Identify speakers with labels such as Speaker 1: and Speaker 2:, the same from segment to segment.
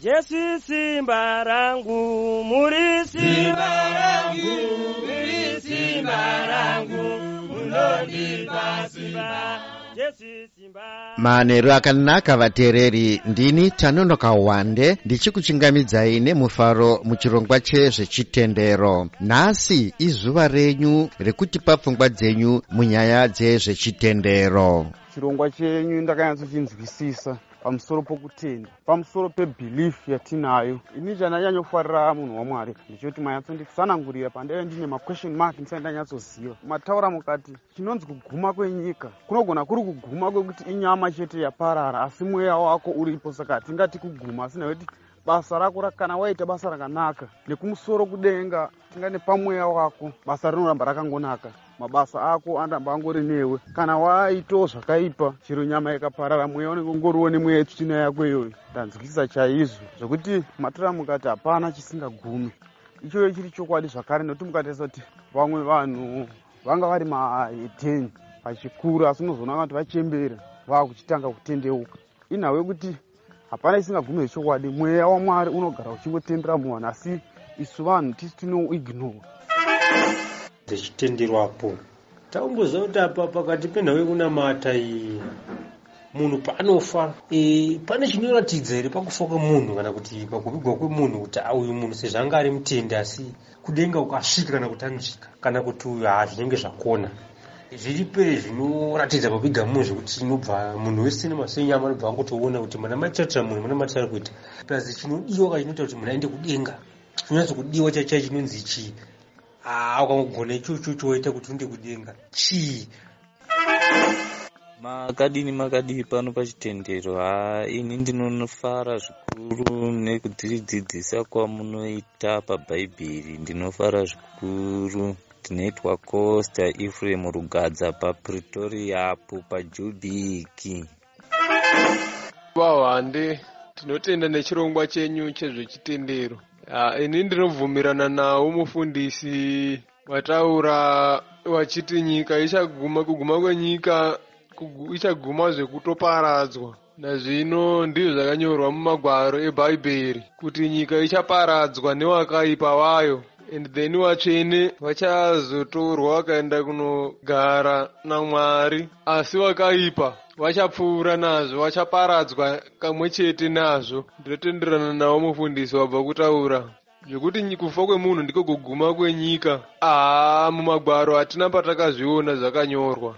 Speaker 1: Yesu simba rangu, muri simba rangu, muri simba rangu, munondipa simba.
Speaker 2: Manero akanaka vatereri, ndini Tanonoka Wande ndichikuchingamidzai nemufaro muchirongwa chezvechitendero. Nhasi izuva renyu rekutipa pfungwa dzenyu munyaya dzezvechitendero.
Speaker 3: Chirongwa chenyu ndakanyatsocinzwisisa pamusoro pokutenda, pamusoro pebelief yatinayo. Ini chandanyatsofarira munhu waMwari ndechoti manyatsonditsanangurira pandaive ndine maquestion mark ndisati ndanyatsoziva. Mataura mukati chinonzi kuguma kwenyika kunogona kuri kuguma kwekuti inyama chete yaparara asi mweya wako uripo. Saka tingati kuguma asina kuti basa rako kana waita basa rakanaka nekumusoro kudenga, tingane pamweya wako basa rinoramba rakangonaka, mabasa ako andamba angori newe. Kana waito zvakaipa chiro nyama ikaparara mweya unenge ungoriwo nemweya yetsvina yako iyoyo. Ndanzwisisa chaizvo zvokuti matora mukati hapana chisingagumi. Ichoyo chiri chokwadi zvakare, nokuti mukatarisa kuti vamwe vanhu vanga vari ma10 pachikuru asi unozoona kuti vachembera vakuchitanga kutendeuka. Inhawe kuti hapana isingagumi zvechokwadi. Mweya waMwari unogara uchingotendera muvanhu asi isu vanhu tisi tinoignore.
Speaker 4: Dzechitenderwapo taumboziva kuti apa pakati penhau yekunamata iyi munhu paanofa pane chinoratidza here pakufa kwemunhu kana kuti pakuvigwa kwemunhu kuti uyu munhu sezvo anga ari mutende asi kudenga ukasvika kana kuti anosvika kana kuti uyu zvinenge zvakona zviripe zvinoratidza pakuviga munhu zvekuti inobva munhu wese nemasenyama anobva angotoona kuti mana matatira munhu mana matari kuita plazi chinodiwa kachinoita kuti munhu aende kudenga chinonyatso kudiwa chachai chinonzi chii ukangogona ichocho waita kuti unde kudenga chii.
Speaker 5: Makadini pano pachitendero. Ini ndinofara zvikuru nekudzidzisa kwamunoita pabhaibheri. Ndinofara zvikuru. Tinoitwa Costa Ephraim Rugadza paPretoria apo paJubiki.
Speaker 6: Wande tinotenda nechirongwa chenyu chezvechitendero. Ini ndinobvumirana nawo mufundisi wataura wachiti nyika ichaguma, kuguma kwenyika ichaguma zvekutoparadzwa. Nazvino ndizvo zvakanyorwa mumagwaro eBhaibheri kuti nyika ichaparadzwa newakaipa wayo, and then vatsvene vachazotorwa vakaenda kunogara naMwari, asi vakaipa vachapfuura nazvo, vachaparadzwa kamwe chete nazvo. Ndinotenderana nawo mufundisi wabva kutaura zvekuti kufa kwemunhu ndiko kuguma kwenyika. Mumagwaro hatina patakazviona zvakanyorwa.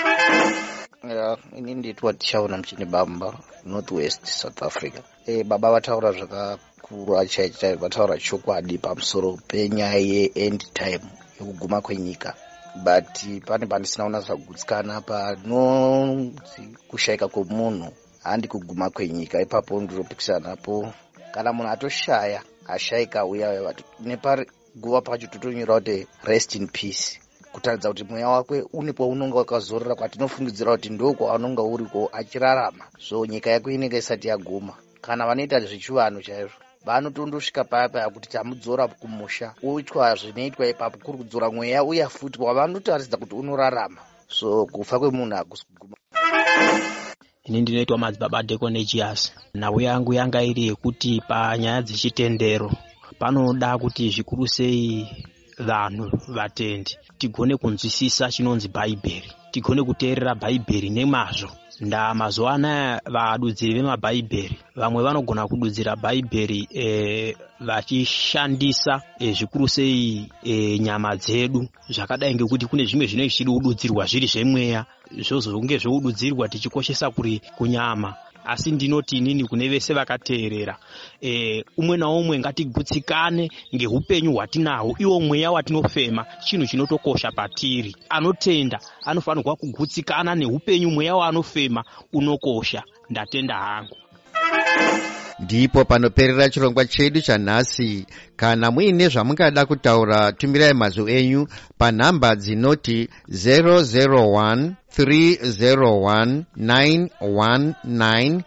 Speaker 7: Ini nditwa tichaona muchini bamba Northwest South Africa. Baba vataura zvakakura chaicho, vataura chokwadi pamusoro penyaya yeend time yekuguma kwenyika. But pane pandisinaona zvagutsikana panonzi kushaika kwemunhu handi kuguma kwenyika. Ipapo ndiropikisana napo kana munhu atoshaya ashaika uya nepari guva pacho totonyora kuti rest in peace, kutaridza kuti mweya wake unepo unonga wakazorora kwatinofungidzira kuti ndokwaanonga uriko achirarama. So nyika yako inenge isati yaguma. Kana vanoita zvechivanhu chaizvo vanotondosvika paya kuti tamudzora kumusha uitwa zvinoitwa ipapo kuri kudzora mweya uya futi wavanotaridza kuti unorarama. So kufa kwemunhu hakusi kuguma.
Speaker 8: Ini ndinoitwa madzibaba Deconegius. Nhau yangu yanga iri yekuti panyaya dzechitendero panoda kuti zvikuru sei vanhu vatendi tigone kunzwisisa chinonzi Bhaibheri, tigone kuteerera Bhaibheri nemazvo. Mazuva anaya vadudziri vemabhaibheri vamwe vanogona kududzira Bhaibheri vachishandisa zvikuru sei nyama dzedu, zvakadai ngekuti kune zvimwe zvinenge zvichida kududzirwa zviri zvemweya, zvozonge zvoududzirwa tichikoshesa kuri kunyama. Asi ndinoti inini kune vese vakateerera, umwe naumwe ngatigutsikane ngeupenyu hwatinahwo, iwo mweya watinofema chinhu chinotokosha patiri. Anotenda anofanirwa kugutsikana neupenyu mweya waanofema unokosha. Ndatenda hangu.
Speaker 2: Ndipo panoperera chirongwa chedu chanhasi. Kana muine zvamungada kutaura, tumirai mazwi enyu panhamba dzinoti 001 301 919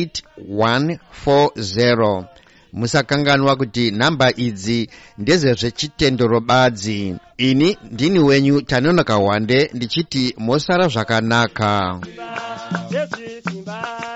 Speaker 2: 8140. Musakanganwa kuti namba idzi ndezvezvechitendero badzi. Ini ndini wenyu Tanonoka Wande ndichiti mosara zvakanaka.